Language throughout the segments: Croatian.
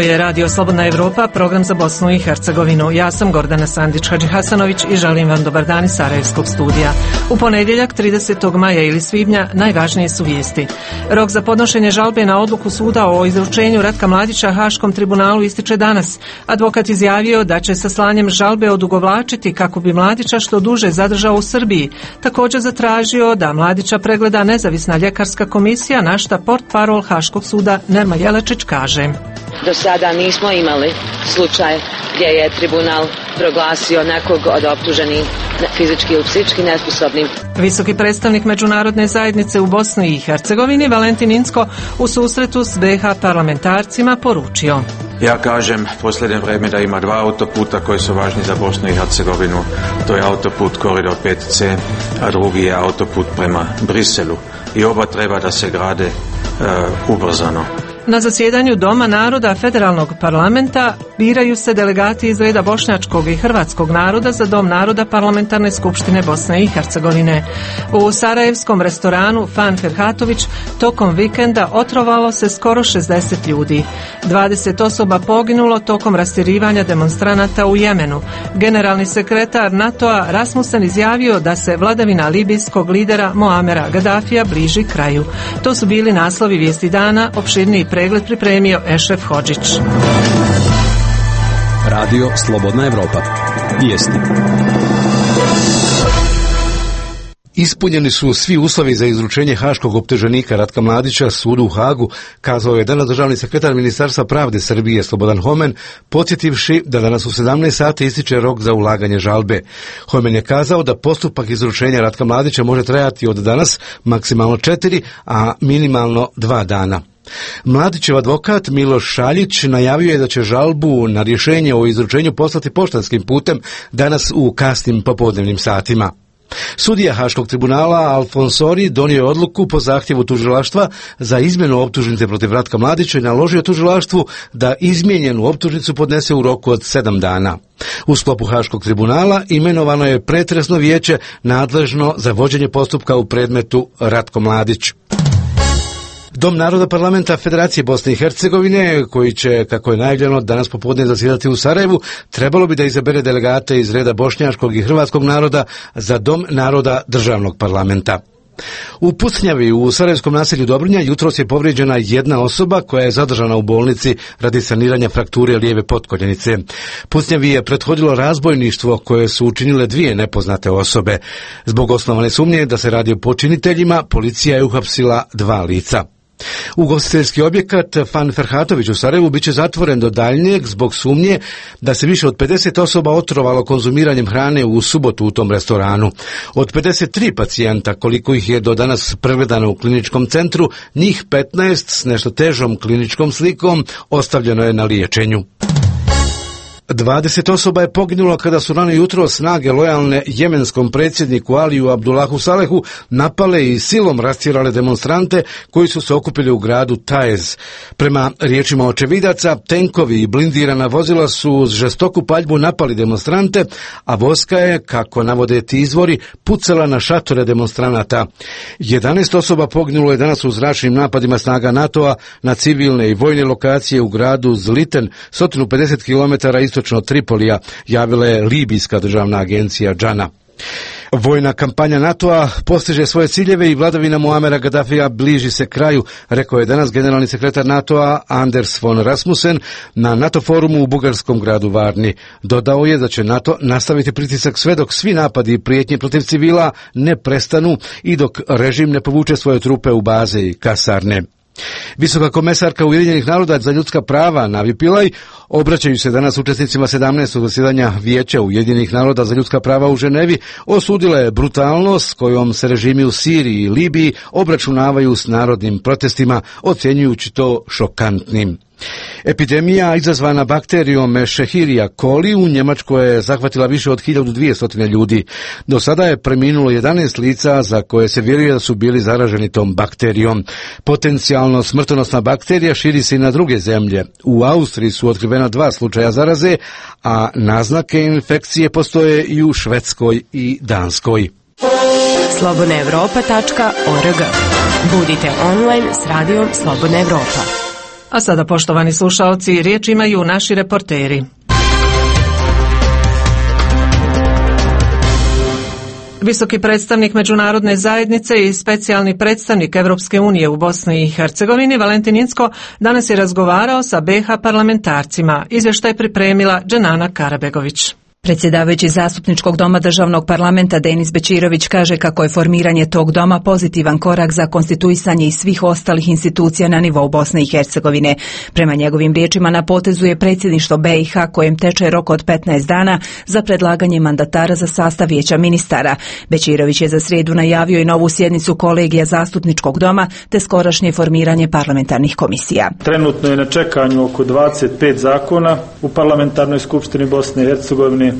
je Radio Slobodna Evropa, program za Bosnu i Hercegovinu. Ja sam Gordana Sandić-Hadžihasanović i želim vam dobar dan iz Sarajevskog studija. U ponedjeljak 30. maja ili svibnja najvažnije su vijesti. Rok za podnošenje žalbe na odluku suda o izručenju Ratka Mladića Haškom tribunalu ističe danas. Advokat izjavio da će sa slanjem žalbe odugovlačiti kako bi Mladića što duže zadržao u Srbiji. Također zatražio da Mladića pregleda nezavisna ljekarska komisija, na šta portparol Haškog suda Nerma Jelečić kaže. Do sada nismo imali slučaj gdje je tribunal proglasio nekog od optuženih fizički ili psihički nesposobnim. Visoki predstavnik međunarodne zajednice u Bosni i Hercegovini Valentin Incko u susretu s BiH parlamentarcima poručio. Ja kažem posljednje vrijeme da ima dva autoputa koji su važni za Bosnu i Hercegovinu. To je autoput koridor 5C, a drugi je autoput prema Briselu. I oba treba da se grade ubrzano. Na zasjedanju Doma naroda Federalnog parlamenta biraju se delegati iz reda bošnjačkog i hrvatskog naroda za Dom naroda Parlamentarne skupštine Bosne i Hercegovine. U sarajevskom restoranu Fan Ferhatović tokom vikenda otrovalo se skoro 60 ljudi. 20 osoba poginulo tokom rastjerivanja demonstranata u Jemenu. Generalni sekretar NATO-a Rasmussen izjavio da se vladavina libijskog lidera Moamera Gaddafija bliži kraju. To su bili naslovi vijesti dana, opširniji pregled pripremio Ešref Hodžić. Radio Slobodna Evropa. Vijesti. Ispunjeni su svi uslovi za izručenje haškog optuženika Ratka Mladića sudu u Hagu, kazao je danas državni sekretar Ministarstva pravde Srbije Slobodan Homen, podsjetivši da danas u 17 sati ističe rok za ulaganje žalbe. Homen je kazao da postupak izručenja Ratka Mladića može trajati od danas maksimalno 4, a minimalno 2 dana. Mladićev advokat Miloš Šaljić najavio je da će žalbu na rješenje o izručenju poslati poštanskim putem danas u kasnim popodnevnim satima. Sudija Haškog tribunala Alfonsori donio je odluku po zahtjevu tužilaštva za izmjenu optužnice protiv Ratka Mladića i naložio tužilaštvu da izmijenjenu optužnicu podnese u roku od 7 dana. U sklopu Haškog tribunala imenovano je pretresno vijeće nadležno za vođenje postupka u predmetu Ratko Mladić. Dom naroda parlamenta Federacije Bosne i Hercegovine, koji će, kako je najavljeno, danas popodne zasjedati u Sarajevu, trebalo bi da izabere delegate iz reda bošnjačkog i hrvatskog naroda za Dom naroda državnog parlamenta. U Pucnjavi u sarajevskom naselju Dobrinja jutros je povrijeđena jedna osoba koja je zadržana u bolnici radi saniranja frakture lijeve potkoljenice. Pucnjavi je prethodilo razbojništvo koje su učinile 2 nepoznate osobe. Zbog osnovane sumnje da se radi o počiniteljima, policija je uhapsila 2 lica. Ugostiteljski objekat Fan Ferhatović u Sarajevu biće zatvoren do daljnjeg zbog sumnje da se više od 50 osoba otrovalo konzumiranjem hrane u subotu u tom restoranu. Od 53 pacijenta, koliko ih je do danas pregledano u kliničkom centru, njih 15 s nešto težom kliničkom slikom ostavljeno je na liječenju. 20 osoba je poginulo kada su rano jutro snage lojalne jemenskom predsjedniku Aliju Abdullahu Salehu napale i silom rastjerale demonstrante koji su se okupili u gradu Taez. Prema riječima očevidaca, tenkovi i blindirana vozila su uz žestoku paljbu napali demonstrante, a vojska je, kako navode ti izvori, pucala na šatore demonstranata. 11 osoba poginulo je danas u zračnim napadima snaga NATO-a na civilne i vojne lokacije u gradu Zliten, 150 km istočno od Tripolija, javila je libijska državna agencija Džana. Vojna kampanja NATO-a postiže svoje ciljeve i vladavina Muamera Gaddafija bliži se kraju, rekao je danas generalni sekretar NATO-a Anders von Rasmussen na NATO forumu u bugarskom gradu Varni. Dodao je da će NATO nastaviti pritisak sve dok svi napadi i prijetnje protiv civila ne prestanu i dok režim ne povuče svoje trupe u baze i kasarne. Visoka komesarka Ujedinjenih naroda za ljudska prava Navi Pillay obraćaju se danas učesnicima 17. zasjedanja Vijeća Ujedinjenih naroda za ljudska prava u Ženevi, osudila je brutalnost kojom se režimi u Siriji i Libiji obračunavaju s narodnim protestima, ocjenjujući to šokantnim. Epidemija izazvana bakterijom Escherichia coli u Njemačkoj je zahvatila više od 1200 ljudi. Do sada je preminulo 11 lica za koje se vjeruje da su bili zaraženi tom bakterijom. Potencijalno smrtonosna bakterija širi se i na druge zemlje. U Austriji su otkrivena 2 slučaja zaraze, a naznake infekcije postoje i u Švedskoj i Danskoj. Slobodnaevropa.org. Budite online s radijom Slobodna Evropa. A sada, poštovani slušaoci, riječ imaju naši reporteri. Visoki predstavnik međunarodne zajednice i specijalni predstavnik Europske unije u Bosni i Hercegovini Valentin Incko danas je razgovarao sa BiH parlamentarcima. Izvještaj pripremila Dženana Karabegović. Predsjedavajući Zastupničkog doma Državnog parlamenta Denis Bećirović kaže kako je formiranje tog doma pozitivan korak za konstituisanje i svih ostalih institucija na nivou Bosne i Hercegovine. Prema njegovim riječima na potezu je predsjedništvo BiH kojem teče rok od 15 dana za predlaganje mandatara za sastav vijeća ministara. Bećirović je za srijedu najavio i novu sjednicu kolegija Zastupničkog doma te skorašnje formiranje parlamentarnih komisija. Trenutno je na čekanju oko 25 zakona u parlamentarnoj skupštini Bosne i Hercegovine,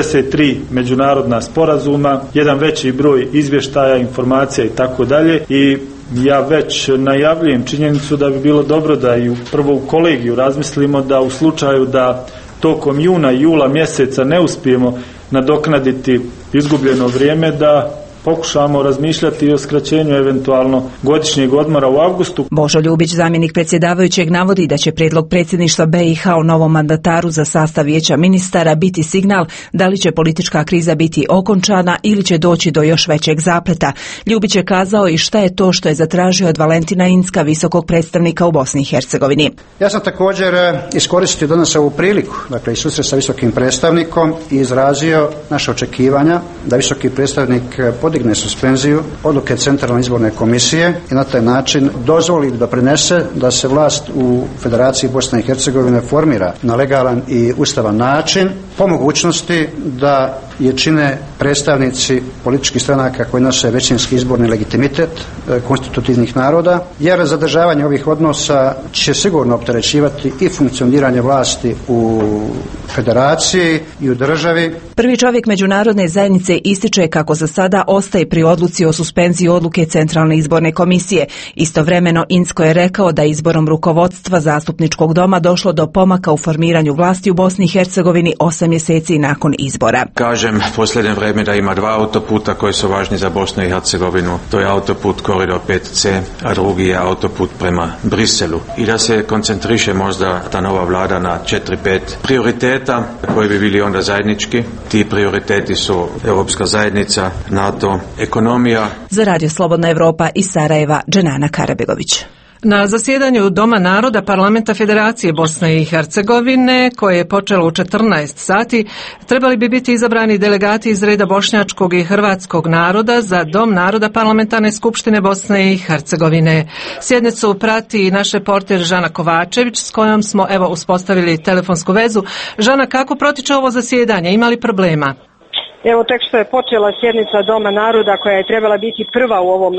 63 međunarodna sporazuma, jedan veći broj izvještaja, informacija i tako dalje. I ja već najavljujem činjenicu da bi bilo dobro da i prvo u kolegiju razmislimo da u slučaju da tokom juna i jula mjeseca ne uspijemo nadoknaditi izgubljeno vrijeme, da pokušamo razmišljati i o skraćenju eventualno godišnjeg odmora u avgustu. Božo Ljubić, zamjenik predsjedavajućeg, navodi da će prijedlog predsjedništva BiH o novom mandataru za sastav vijeća ministara biti signal da li će politička kriza biti okončana ili će doći do još većeg zapleta. Ljubić je kazao i šta je to što je zatražio od Valentina Incka, visokog predstavnika u Bosni i Hercegovini. Ja sam također iskoristio danas ovu priliku, dakle i susret sa visokim predstavnikom, i izrazio naše očekivanja da visoki predstavnik podigne suspenziju odluke Centralne izborne komisije i na taj način dozvoli da prinese da se vlast u Federaciji Bosne i Hercegovine formira na legalan i ustavan način, po mogućnosti da je čine predstavnici političkih stranaka koji nose većinski izborni legitimitet konstitutivnih naroda, jer zadržavanje ovih odnosa će sigurno opterećivati i funkcioniranje vlasti u federaciji i u državi. Prvi čovjek međunarodne zajednice ističe kako za sada ostaje pri odluci o suspenziji odluke Centralne izborne komisije. Istovremeno Incko je rekao da izborom rukovodstva Zastupničkog doma došlo do pomaka u formiranju vlasti u Bosni i Hercegovini 8 mjeseci nakon izbora. Kažem posljednje vrijeme da ima dva autoputa koji su važni za Bosnu i Hercegovinu. To je autoput koridor 5C, a drugi je autoput prema Briselu. I da se koncentriše možda ta nova vlada na 4-5 prioriteta koji bi bili onda zajednički. Ti prioriteti su Europska zajednica, NATO, ekonomija. Za Radio Slobodna Evropa iz Sarajeva, Dženana Karabegović. Na zasjedanju Doma naroda Parlamenta Federacije Bosne i Hercegovine, koje je počelo u 14 sati, trebali bi biti izabrani delegati iz reda bošnjačkog i hrvatskog naroda za Dom naroda Parlamentarne skupštine Bosne i Hercegovine. Sjednicu prati naš reporter Žana Kovačević, s kojom smo uspostavili telefonsku vezu. Žana, kako protiče ovo zasjedanje? Ima li problema? Evo, tek što je počela sjednica Doma naroda, koja je trebala biti prva u ovom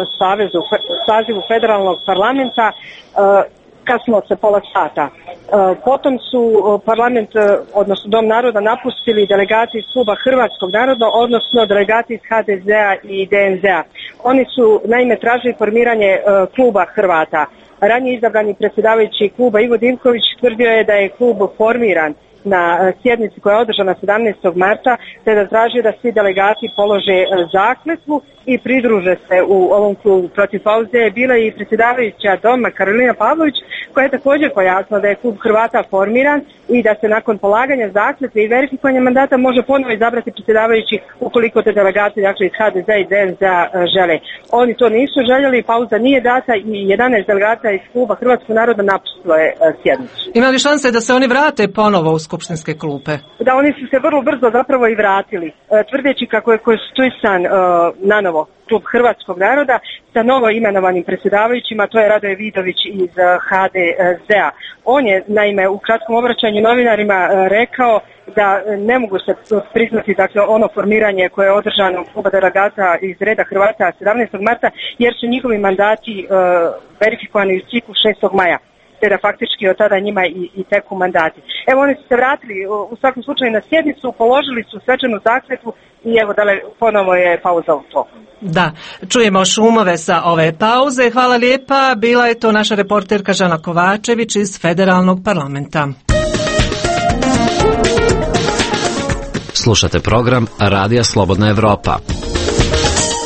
sazivu federalnog parlamenta, kasnilo se pola sata. Potom su parlament, odnosno Dom naroda, napustili delegati iz kluba hrvatskog naroda, odnosno delegati iz HDZ-a i DNZ-a. Oni su naime tražili formiranje kluba Hrvata. Ranije izabrani predsjedavajući kluba Ivo Divković tvrdio je da je klub formiran na sjednici koja je održana 17. marta, te da traži da svi delegati polože zakletvu i pridruže se u ovom klubu. Protiv pauze je bila i predsjedavajuća Doma Karolina Pavlović, koja je također pojasnila da je klub Hrvata formiran i da se nakon polaganja zakletve i verifikovanja mandata može ponovo izabrati predsjedavajući ukoliko te delegati, dakle iz HDZ i DNZ žele. Oni to nisu željeli, pauza nije data i 11 delegata iz kluba Hrvatskog naroda napustilo je sjednicu. Ima li šanse da se oni vrate ponovo u skupštinske klupe? Da, oni su se vrlo brzo zapravo i vratili, tvrdeći kako je konstituisan nanovo klub Hrvatskog naroda sa novo imenovanim predsjedavajućima, to je Radoje Vidović iz HDZ-a. On je naime u kratkom obraćanju novinarima rekao da ne mogu se priznati, dakle, ono formiranje koje je održano u kluba delegata iz reda Hrvata 17. marta, jer su njihovi mandati verifikovani u ciklu 6. maja. Te da faktički od tada njima i teku mandati. Evo, oni su se vratili u svakom slučaju na sjednicu, položili su svečanu zakletvu i evo ponovo je pauza u toku. Da, čujemo šumove sa ove pauze. Hvala lijepa, bila je to naša reporterka Žana Kovačević iz Federalnog parlamenta. Slušate program Radija Slobodna Evropa.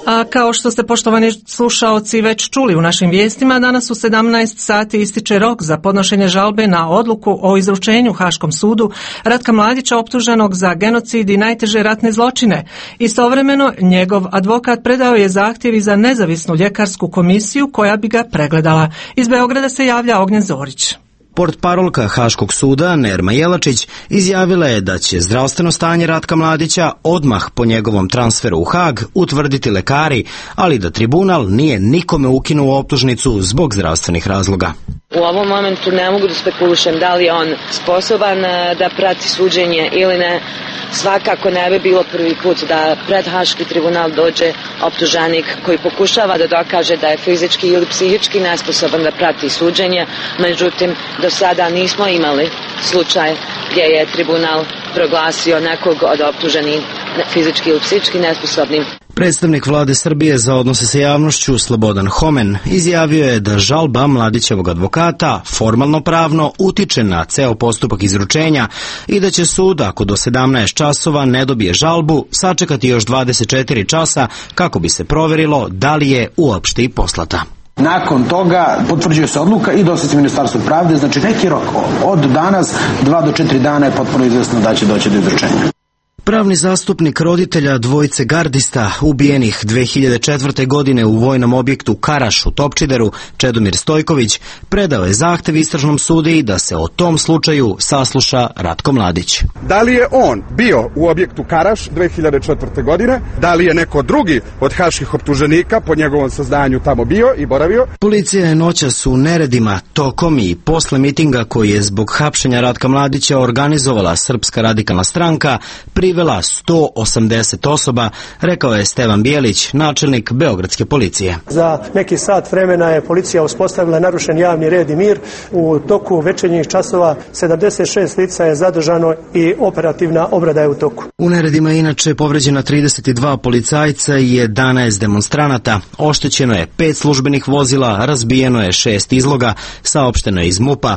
A kao što ste, poštovani slušaoci, već čuli u našim vijestima, danas u 17 sati ističe rok za podnošenje žalbe na odluku o izručenju Haškom sudu Ratka Mladića optuženog za genocid i najteže ratne zločine. Istovremeno, njegov advokat predao je zahtjev i za nezavisnu ljekarsku komisiju koja bi ga pregledala. Iz Beograda se javlja Ognjen Zorić. Portparolka Haškog suda Nerma Jelačić izjavila je da će zdravstveno stanje Ratka Mladića odmah po njegovom transferu u Hag utvrditi lekari, ali da tribunal nije nikome ukinuo optužnicu zbog zdravstvenih razloga. U ovom momentu ne mogu da spekulišem da li je on sposoban da prati suđenje ili ne. Svakako ne bi bilo prvi put da pred Haški tribunal dođe optuženik koji pokušava da dokaže da je fizički ili psihički nesposoban da prati suđenje. Međutim, do sada nismo imali slučaj gdje je tribunal proglasio nekog od optuženih fizički ili psihički nesposobnim. Predstavnik vlade Srbije za odnose sa javnošću Slobodan Homen izjavio je da žalba Mladićevog advokata formalno pravno utiče na ceo postupak izručenja i da će sud, ako do 17 časova ne dobije žalbu, sačekati još 24 časa kako bi se proverilo da li je uopšte i poslata. Nakon toga potvrđuje se odluka i dostavlja Ministarstvu pravde, znači neki rok od danas 2 do 4 dana je potpuno izvesno da će doći do izručenja. Pravni zastupnik roditelja dvojice gardista ubijenih 2004. godine u vojnom objektu Karaš u Topčideru, Čedomir Stojković, predao je zahtev istražnom sudiji da se o tom slučaju sasluša Ratko Mladić. Da li je on bio u objektu Karaš 2004. godine? Da li je neko drugi od haških optuženika po njegovom saznanju tamo bio i boravio? Policija je noćas u neredima tokom i posle mitinga koji je zbog hapšenja Ratka Mladića organizovala Srpska radikalna stranka privela 180 osoba, rekao je Stevan Bijelić, načelnik Beogradske policije. Za neki sat vremena je policija uspostavila narušen javni red i mir. U toku večernjih časova 76 lica je zadržano i operativna obrada je u toku. U neredima je inače povređena 32 policajca i 11 demonstranata. Oštećeno je 5 službenih vozila, razbijeno je 6 izloga, saopšteno je iz MUP-a.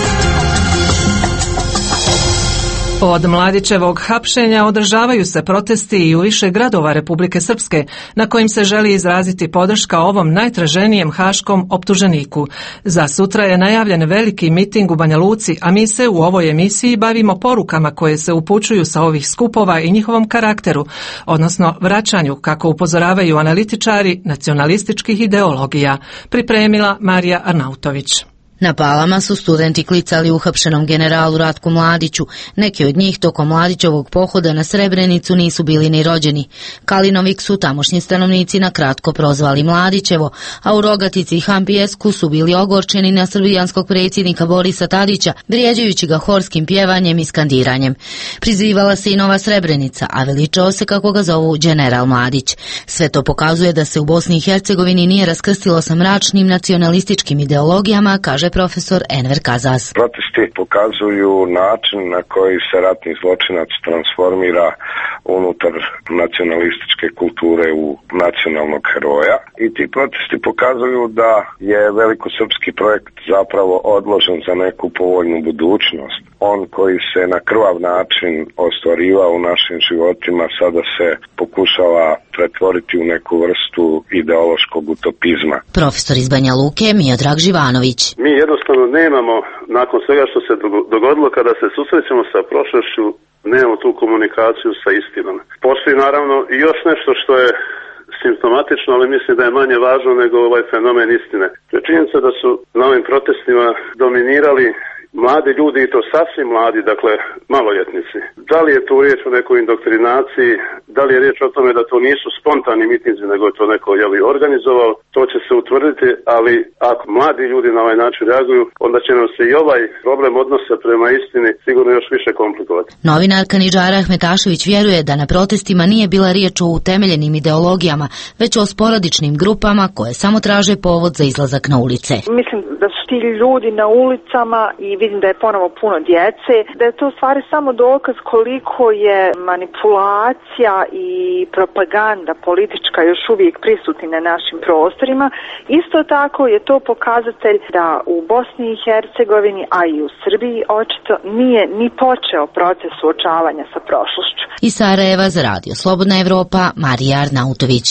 Od Mladićevog hapšenja održavaju se protesti i u više gradova Republike Srpske, na kojim se želi izraziti podrška ovom najtraženijem haškom optuženiku. Za sutra je najavljen veliki miting u Banja Luci, a mi se u ovoj emisiji bavimo porukama koje se upućuju sa ovih skupova i njihovom karakteru, odnosno vraćanju, kako upozoravaju analitičari, nacionalističkih ideologija. Pripremila Marija Arnautović. Na Palama su studenti klicali uhapšenom generalu Ratku Mladiću. Neki od njih tokom Mladićevog pohoda na Srebrenicu nisu bili ni rođeni. Kalinovik su tamošnji stanovnici na kratko prozvali Mladićevo, a u Rogatici i Hampijesku su bili ogorčeni na srbijanskog predsjednika Borisa Tadića, vrijeđajući ga horskim pjevanjem i skandiranjem. Prizivala se i Nova Srebrenica, a veličao se kako ga zovu general Mladić. Sve to pokazuje da se u Bosni i Hercegovini nije raskrstilo sa mračnim nacionalističkim ideologijama, kaže profesor Enver Kazas. Protesti pokazuju način na koji se ratni zločinac transformira unutar nacionalističke kulture u nacionalnog heroja i ti protesti pokazuju da je velikosrpski projekt zapravo odložen za neku povoljnu budućnost. On koji se na krvav način ostvarivao u našim životima sada se pokušava pretvoriti u neku vrstu ideološkog utopizma. Profesor iz Banja Luke Miodrag Živanović. Mi jednostavno nemamo, nakon svega što se dogodilo, kada se susrećemo sa prošlošću, nemamo tu komunikaciju sa istinom. Postoji naravno i još nešto što je simptomatično, ali mislim da je manje važno nego ovaj fenomen istine. Činjenica da su na ovim protestima dominirali mladi ljudi i to sasvim mladi, dakle maloljetnici. Da li je tu riječ o nekoj indoktrinaciji, da li je riječ o tome da to nisu spontani mitinzi, nego je to neko organizovao, to će se utvrditi, ali ako mladi ljudi na ovaj način reaguju, onda će nam se i ovaj problem odnosa prema istini sigurno još više komplikovati. Novinarka Nidžara Ahmetašević vjeruje da na protestima nije bila riječ o utemeljenim ideologijama, već o sporadičnim grupama koje samo traže povod za izlazak na ulice. Mislim da su ti ljudi na ulicama i vidim da je ponovo puno djece, da je to u stvari samo dokaz koliko je manipulacija i propaganda politička još uvijek prisutni na našim prostorima. Isto tako je to pokazatelj da u Bosni i Hercegovini, a i u Srbiji očito nije ni počeo proces suočavanja sa prošlošću. Iz Sarajeva za radio Slobodna Evropa, Marija Arnautović.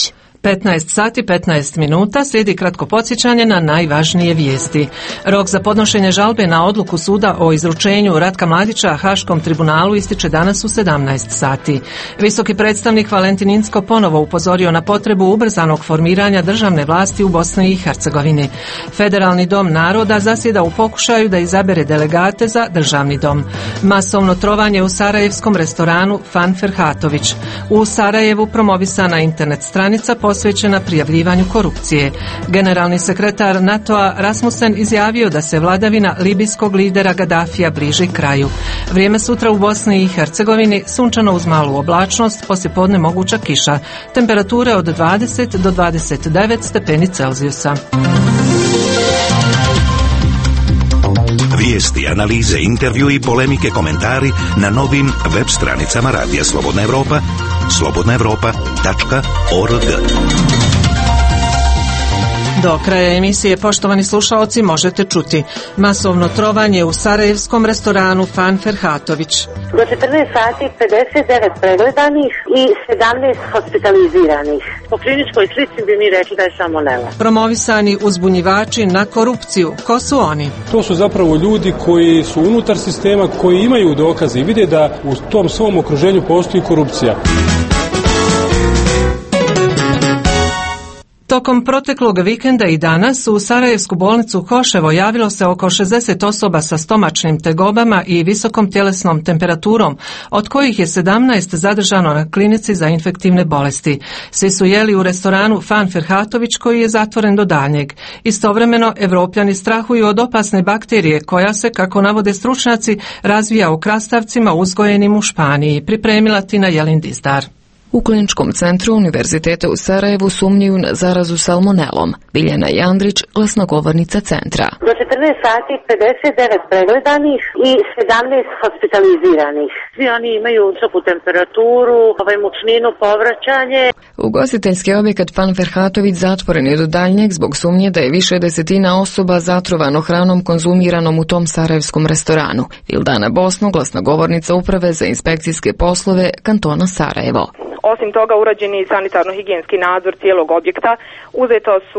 15 sati 15 minuta slijedi kratko podsjećanje na najvažnije vijesti. Rok za podnošenje žalbe na odluku suda o izručenju Ratka Mladića Haškom tribunalu ističe danas u 17 sati. Visoki predstavnik Valentin Inzko ponovo upozorio na potrebu ubrzanog formiranja državne vlasti u Bosni i Hercegovini. Federalni dom naroda zasjeda u pokušaju da izabere delegate za državni dom. Masovno trovanje u sarajevskom restoranu Fan Ferhatović. U Sarajevu promovisana internet stranica posvećena prijavljivanju korupcije. Generalni sekretar NATO-a Rasmussen izjavio da se vladavina libijskog lidera Gaddafija bliži kraju. Vrijeme sutra u Bosni i Hercegovini sunčano uz malu oblačnost, poslijepodne moguća kiša. Temperature od 20 do 29 stepeni Celzijusa. Vijesti, analize, intervju i polemike, komentari na novim web stranicama Radija Slobodna Evropa, slobodnaevropa.org. Do kraja emisije, poštovani slušaoci, možete čuti masovno trovanje u sarajevskom restoranu Fan Ferhatović. Do 14 sati 59 pregledanih i 17 hospitaliziranih. Po kliničkoj slici bi mi rekli da je salmonela. Promovisani uzbunjivači na korupciju. Ko su oni? To su zapravo ljudi koji su unutar sistema, koji imaju dokaze i vide da u tom svom okruženju postoji korupcija. Tokom proteklog vikenda i danas u Sarajevsku bolnicu Hoševo javilo se oko 60 osoba sa stomačnim tegobama i visokom tjelesnom temperaturom, od kojih je 17 zadržano na klinici za infektivne bolesti. Svi su jeli u restoranu Fan Ferhatović koji je zatvoren do daljnjeg. Istovremeno, Evropljani strahuju od opasne bakterije koja se, kako navode stručnjaci, razvija u krastavcima uzgojenim u Španiji. Pripremila Tina Jelindizdar. U Kliničkom centru Univerziteta u Sarajevu sumnjuju na zarazu salmonelom. Biljana Jandrić, glasnogovornica centra. Do 14 sati 59 pregledanih i 17 hospitaliziranih. Svi oni imaju visoku temperaturu, mučninu, povraćanje. Ugostiteljski objekat Fan Ferhatović zatvoren je do daljnjeg zbog sumnje da je više desetina osoba zatrovano hranom konzumiranom u tom sarajevskom restoranu. Ildana Bosno, glasnogovornica uprave za inspekcijske poslove kantona Sarajevo. Osim toga, urađen je sanitarno-higijenski nadzor cijelog objekta. Uzeto su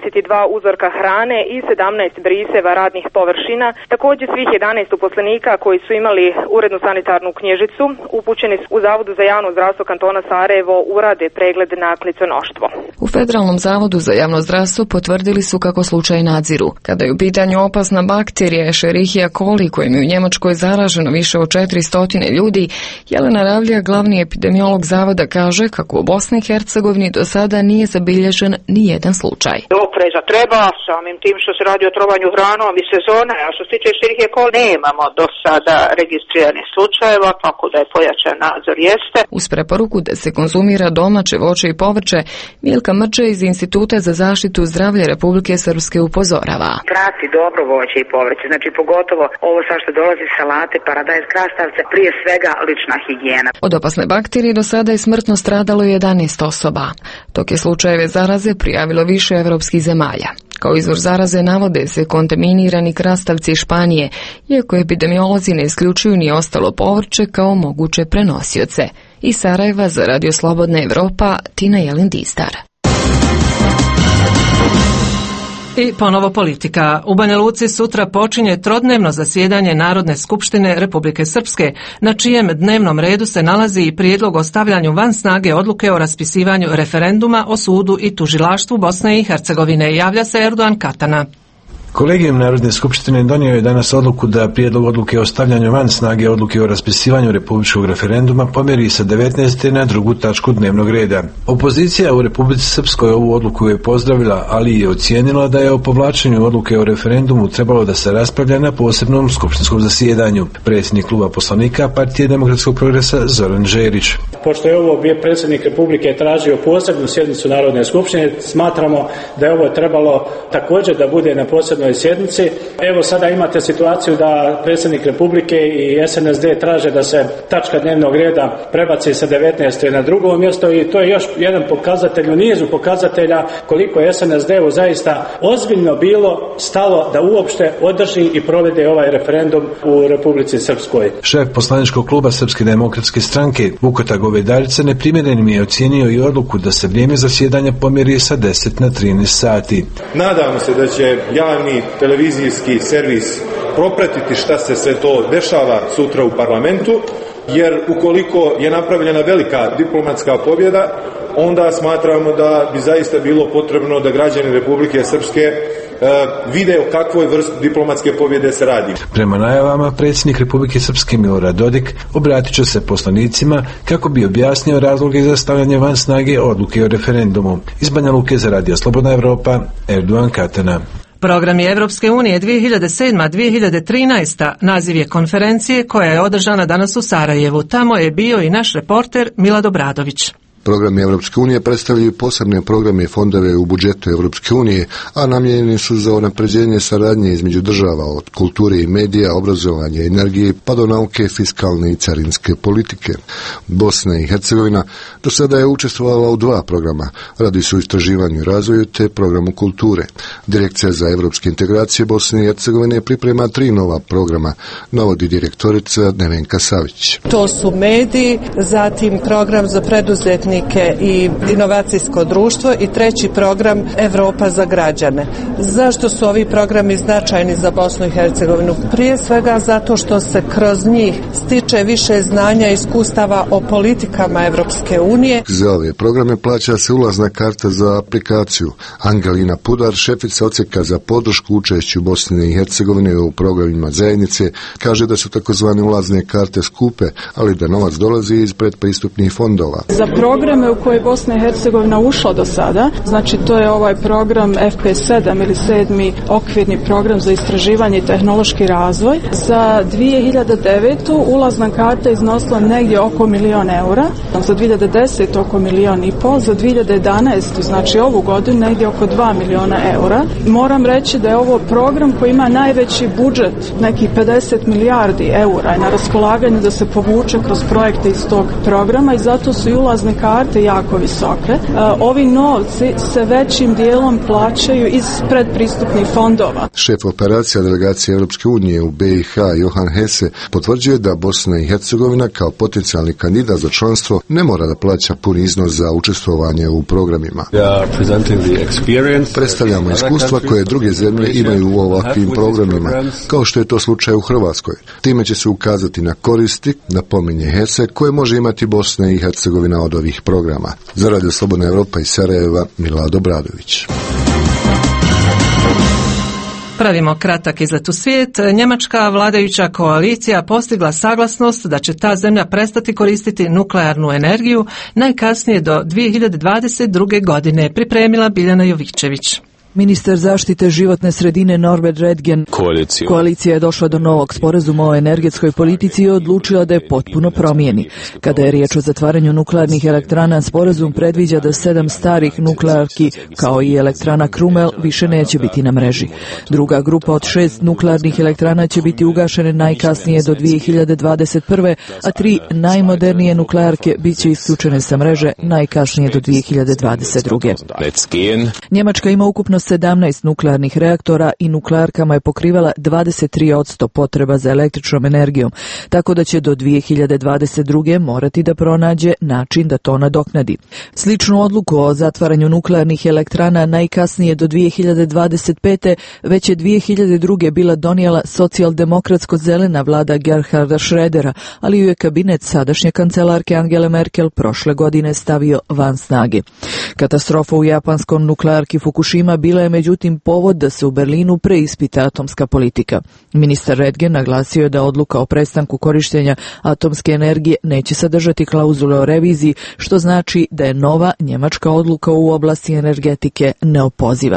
22 uzorka hrane i 17 briseva radnih površina. Također svih 11 uposlenika koji su imali urednu sanitarnu knjižicu upućeni u Zavodu za javno zdravstvo kantona Sarajevo urade pregled na kliconoštvo. U Federalnom zavodu za javno zdravstvo potvrdili su kako slučaj nadziru. Kada je u pitanju opasna bakterija Escherichia coli kojim je u Njemačkoj zaraženo više od 400 ljudi, Jelena Ravlja, glavni epidemiolog zavoda, kaže kako u Bosni i Hercegovini do sada nije zabilježen ni jedan slučaj. Opreza treba, samim tim što se radi o trovanju hranom i sezone, a što se tiče Escherichia coli nemamo do sada registriranih slučajeva, tako da je pojačan nadzor jeste. Uz preporuku da se konzumira domaće voće i povrće, Milka Mrče iz Instituta za zaštitu zdravlja Republike Srpske upozorava. Prati dobro voće i povrće, znači pogotovo ovo sa što dolazi salate, paradajz, krastavce, prije svega lična higijena. Od opasne bakterije do sada je smrtno stradalo 11 osoba, dok je slučajeve zaraze prijavilo više evropskih zemalja. Kao izvor zaraze navode se kontaminirani krastavci iz Španije, iako epidemiolozi ne isključuju ni ostalo povrće kao moguće prenosioce. Iz Sarajeva za Radio Slobodna Evropa, Tina Jelindizdar. I ponovo politika. U Banja Luci sutra počinje trodnevno zasjedanje Narodne skupštine Republike Srpske, na čijem dnevnom redu se nalazi i prijedlog o stavljanju van snage odluke o raspisivanju referenduma o sudu i tužilaštvu Bosne i Hercegovine. Javlja se Erdogan Katana. Kolegijum Narodne skupštine donio je danas odluku da prijedlog odluke o stavljanju van snage odluke o raspisivanju republičkog referenduma pomjeri sa 19. na drugu tačku dnevnog reda. Opozicija u Republici Srpskoj ovu odluku je pozdravila, ali je ocijenila da je o povlačenju odluke o referendumu trebalo da se raspravlja na posebnom skupštinskom zasjedanju. Predsjednik kluba poslanika Partije demokratskog progresa Zoran Žerić. Pošto je ovo bio predsjednik Republike tražio posebnu sjednicu Narodne skupštine, smatramo da je ovo trebalo također da bude na posebnom posebnoj sjednici. Evo sada imate situaciju da predsjednik Republike i SNSD traže da se tačka dnevnog reda prebaci sa 19. na drugo mjesto i to je još jedan pokazatelj u nizu pokazatelja koliko je SNSD-u zaista ozbiljno bilo stalo da uopšte održi i provede ovaj referendum u Republici Srpskoj. Šef poslaničkog kluba Srpske demokratske stranke Vukota Govedarica neprimjerenim je ocijenio i odluku da se vrijeme zasjedanja pomjeri sa 10 na 13 sati. Nadamo se da će javni televizijski servis propratiti šta se sve to dešava sutra u parlamentu, jer ukoliko je napravljena velika diplomatska pobjeda, onda smatramo da bi zaista bilo potrebno da građani Republike Srpske vide o kakvoj vrsti diplomatske pobjede se radi. Prema najavama, predsjednik Republike Srpske Milorad Dodik obratit će se poslanicima kako bi objasnio razloge za stavljanje van snage odluke o referendumu. Iz Banja Luke za Radio Slobodna Evropa, Erdogan Katana. Programi Evropske unije 2007-2013 naziv je konferencije koja je održana danas u Sarajevu. Tamo je bio i naš reporter Milad Obradović. Programi Evropske unije predstavljaju posebne programe i fondove u budžetu Evropske unije, a namijenjeni su za unapređenje saradnje između država od kulture i medija, obrazovanja i energije pa do nauke, fiskalne i carinske politike. Bosna i Hercegovina do sada je učestvovala u 2 programa. Radi se o istraživanju i razvoju te programu kulture. Direkcija za evropske integracije Bosne i Hercegovine priprema 3 nova programa, navodi direktorica Nevenka Savić. To su mediji, zatim program za preduzetnike i inovacijsko društvo i 3. program Evropa za građane. Zašto su ovi programi značajni za Bosnu i Hercegovinu? Prije svega zato što se kroz njih stiče više znanja i iskustava o politikama Evropske unije. Za ove programe plaća se ulazna karta za aplikaciju. Angelina Pudar, šefica odsjeka za podršku učešću Bosne i Hercegovine u programima zajednice, kaže da su takozvane ulazne karte skupe, ali da novac dolazi iz predpristupnih fondova. Za programe u koje Bosna i Hercegovina ušla do sada, znači to je ovaj program FP7 ili 7. okvirni program za istraživanje i tehnološki razvoj. Za 2009. ulazna karta iznosila negdje oko 1 milion eura, za 2010. oko 1,5 miliona, za 2011. znači ovu godinu negdje oko 2 miliona eura. Moram reći da je ovo program koji ima najveći budžet, nekih 50 milijardi eura na raspolaganju da se povuče kroz projekte iz tog programa i zato su i ulazne karte jako visoke. Ovi novci se većim dijelom plaćaju iz predpristupnih fondova. Šef operacija delegacije Europske unije u BiH Johan Hesse potvrđuje da Bosna i Hercegovina kao potencijalni kandidat za članstvo ne mora da plaća puni iznos za učestvovanje u programima. Predstavljamo iskustva koje druge zemlje imaju u ovakvim programima, kao što je to slučaj u Hrvatskoj. Time će se ukazati na koristi, napominje Hesse, koje može imati Bosna i Hercegovina od ovih programa. Za Radio Slobodna Evropa iz Sarajeva, Milad Obradović. Pravimo kratak izlet u svijet. Njemačka vladajuća koalicija postigla saglasnost da će ta zemlja prestati koristiti nuklearnu energiju najkasnije do 2022. godine, pripremila Biljana Jovićević. Ministar zaštite životne sredine Norbert Redgen. Koalicija je došla do novog sporazuma o energetskoj politici i odlučila da je potpuno promijeni. Kada je riječ o zatvaranju nuklearnih elektrana, sporazum predviđa da 7 starih nuklearki, kao i elektrana Krumel, više neće biti na mreži. Druga grupa od 6 nuklearnih elektrana će biti ugašene najkasnije do 2021. a 3 najmodernije nuklearke bit će isključene sa mreže najkasnije do 2022. Njemačka ima ukupno 17 nuklearnih reaktora i nuklearkama je pokrivala 23% potreba za električnom energijom, tako da će do 2022. morati da pronađe način da to nadoknadi. Sličnu odluku o zatvaranju nuklearnih elektrana najkasnije do 2025. već je 2002. bila donijela socijaldemokratsko-zelena vlada Gerharda Schrödera, ali ju je kabinet sadašnje kancelarke Angele Merkel prošle godine stavio van snage. Katastrofa u japanskom nuklearki Fukushima bila je međutim povod da se u Berlinu preispita atomska politika. Ministar Redgen naglasio je da odluka o prestanku korištenja atomske energije neće sadržati klauzule o reviziji, što znači da je nova njemačka odluka u oblasti energetike neopoziva.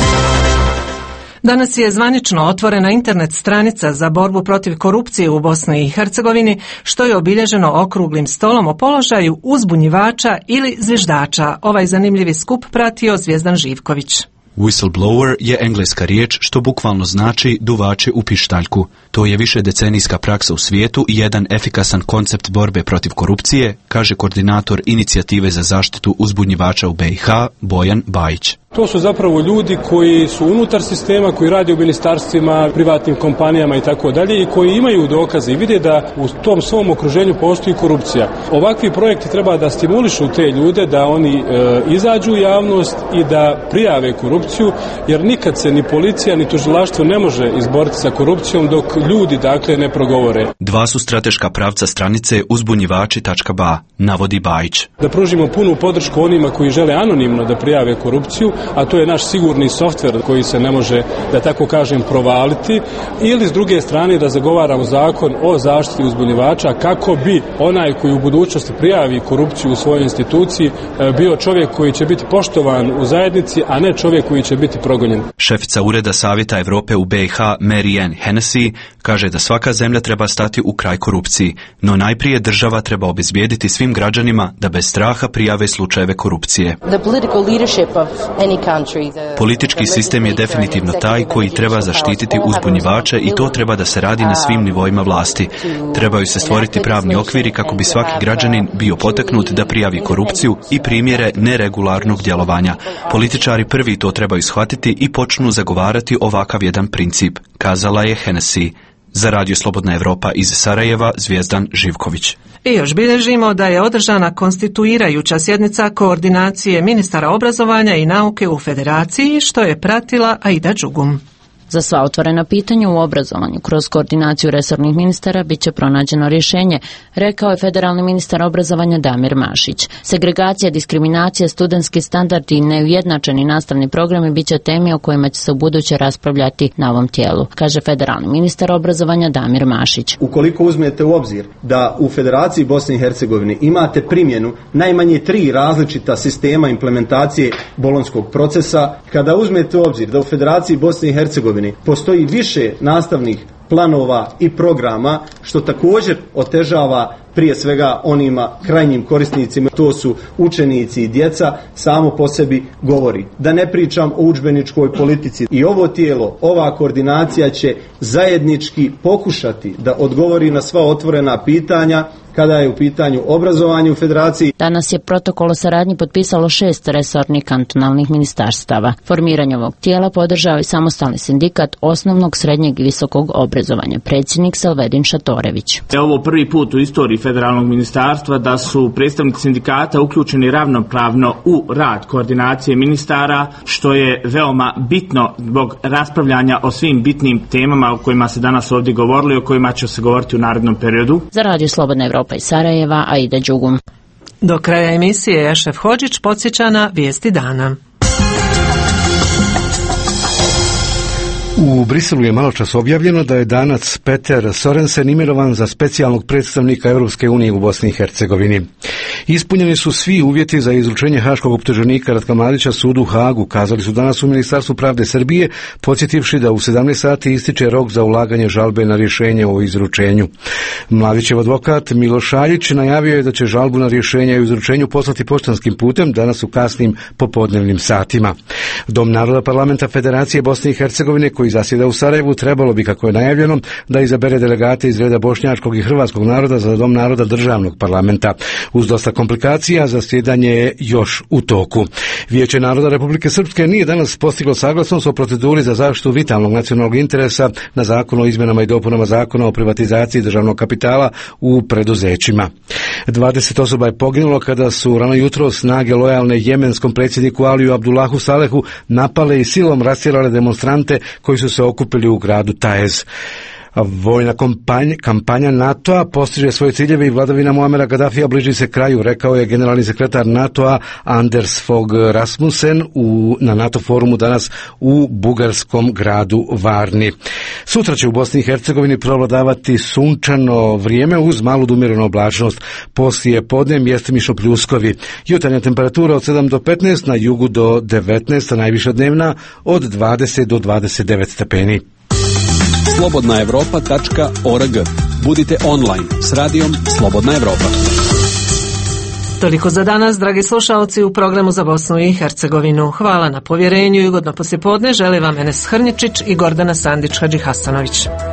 Danas je zvanično otvorena internet stranica za borbu protiv korupcije u Bosni i Hercegovini, što je obilježeno okruglim stolom o položaju uzbunjivača ili zviždača. Ovaj zanimljivi skup pratio Zvijezdan Živković. Whistleblower je engleska riječ što bukvalno znači duvači u pištaljku. To je višedecenijska praksa u svijetu i jedan efikasan koncept borbe protiv korupcije, kaže koordinator inicijative za zaštitu uzbunjivača u BiH, Bojan Bajić. To su zapravo ljudi koji su unutar sistema, koji rade u ministarstvima, privatnim kompanijama i tako dalje i koji imaju dokaze i vide da u tom svom okruženju postoji korupcija. Ovakvi projekti treba da stimulišu te ljude da oni izađu u javnost i da prijave korupciju, jer nikad se ni policija ni tužilaštvo ne može izboriti sa korupcijom dok ljudi dakle ne progovore. Dva su strateška pravca stranice uzbunjivači.ba, navodi Bajić. Da pružimo punu podršku onima koji žele anonimno da prijave korupciju, a to je naš sigurni softver koji se ne može, da tako kažem, provaliti, ili s druge strane da zagovaramo zakon o zaštiti uzbunjivača kako bi onaj koji u budućnosti prijavi korupciju u svojoj instituciji bio čovjek koji će biti poštovan u zajednici, a ne čovjek koji će biti progonjen. Šefica Ureda Savjeta Europe u BiH, Mary Ann Hennessy, kaže da svaka zemlja treba stati u kraj korupciji, no najprije država treba obezbijediti svim građanima da bez straha prijave slučajeve korupcije. Politički sistem je definitivno taj koji treba zaštititi uzbunjivače i to treba da se radi na svim nivoima vlasti. Trebaju se stvoriti pravni okviri kako bi svaki građanin bio potaknut da prijavi korupciju i primjere neregularnog djelovanja. Političari prvi to trebaju shvatiti i počnu zagovarati ovakav jedan princip, kazala je Hennessy. Za Radio Slobodna Evropa iz Sarajeva, Zvijezdan Živković. I još bilježimo da je održana konstituirajuća sjednica koordinacije ministara obrazovanja i nauke u Federaciji, što je pratila Aida Đugum. Za sva otvorena pitanja u obrazovanju kroz koordinaciju resornih ministara bit će pronađeno rješenje, rekao je federalni ministar obrazovanja Damir Mašić. Segregacija, diskriminacija, studentski standardi i neujednačeni nastavni programi bit će teme o kojima će se ubuduće raspravljati na ovom tijelu, kaže federalni ministar obrazovanja Damir Mašić. Ukoliko uzmete u obzir da u Federaciji Bosne i Hercegovine imate primjenu najmanje 3 različita sistema implementacije bolonjskog procesa, kada uzmete u obzir da u Federaciji Bosne i Hercegovine postoji više nastavnih planova i programa, što također otežava prije svega onima krajnjim korisnicima, to su učenici i djeca, samo po sebi govori. Da ne pričam o udžbeničkoj politici. I ovo tijelo, ova koordinacija će zajednički pokušati da odgovori na sva otvorena pitanja kada je u pitanju obrazovanje u Federaciji. Danas je protokol o saradnji potpisalo 6 resornih kantonalnih ministarstava. Formiranje ovog tijela podržao i samostalni sindikat osnovnog, srednjeg i visokog obrazovanja, predsjednik Selvedin Šatorević. Ovo prvi put u istoriji federalnog ministarstva da su predstavnici sindikata uključeni ravnopravno u rad koordinacije ministara, što je veoma bitno zbog raspravljanja o svim bitnim temama o kojima se danas ovdje govorili i o kojima će se govoriti u narednom periodu. Za Radio Slobodna Evropa iz Sarajeva, Aida Đugum. Do kraja emisije Ešref Hodžić podsjeća na vijesti dana. U Briselu je maločas objavljeno da je Danac Peter Sorensen imenovan za specijalnog predstavnika Europske unije u Bosni i Hercegovini. Ispunjeni su svi uvjeti za izručenje haškog optuženika Ratka Mladića sudu u Hagu, kazali su danas u Ministarstvu pravde Srbije, podsjetivši da u 17 sati ističe rok za ulaganje žalbe na rješenje o izručenju. Mladićev advokat Miloš Šaljić najavio je da će žalbu na rješenje o izručenju poslati poštanskim putem danas u kasnim popodnevnim satima. Dom naroda Parlamenta Federacije Bosne i Hercegovine, koji zasjeda u Sarajevu, trebalo bi, kako je najavljeno, da izabere delegate iz reda bošnjačkog i hrvatskog naroda za Dom naroda državnog parlamenta. Uz dosta komplikacija, zasjedanje je još u toku. Vijeće naroda Republike Srpske nije danas postiglo saglasnost o proceduri za zaštitu vitalnog nacionalnog interesa na zakon o izmjenama i dopunama zakona o privatizaciji državnog kapitala u preduzećima. 20 osoba je poginulo kada su rano jutro snage lojalne jemenskom predsjedniku Aliju Abdullahu Salehu napale i silom rastjerale demonstrante koji su se okupili u gradu Taez. Vojna kampanja NATO-a postiže svoje ciljeve i vladavina Muamera Gaddafija bliži se kraju, rekao je generalni sekretar NATO-a Anders Fogh Rasmussen na NATO forumu danas u bugarskom gradu Varni. Sutra će u Bosni i Hercegovini prevladavati sunčano vrijeme uz malu do umjerenu oblačnost. Poslije podne mjestimično pljuskovi. Jutarnja temperatura od 7 do 15, na jugu do 19, a najviša dnevna od 20 do 29 stepeni. slobodnaevropa.org. Budite online s radijom Slobodna Evropa. Toliko za danas, dragi slušalci, u programu za Bosnu i Hercegovinu. Hvala na povjerenju i ugodno poslijepodne žele vam Enes Hrnječić i Gordana Sandić Hadžihasanović.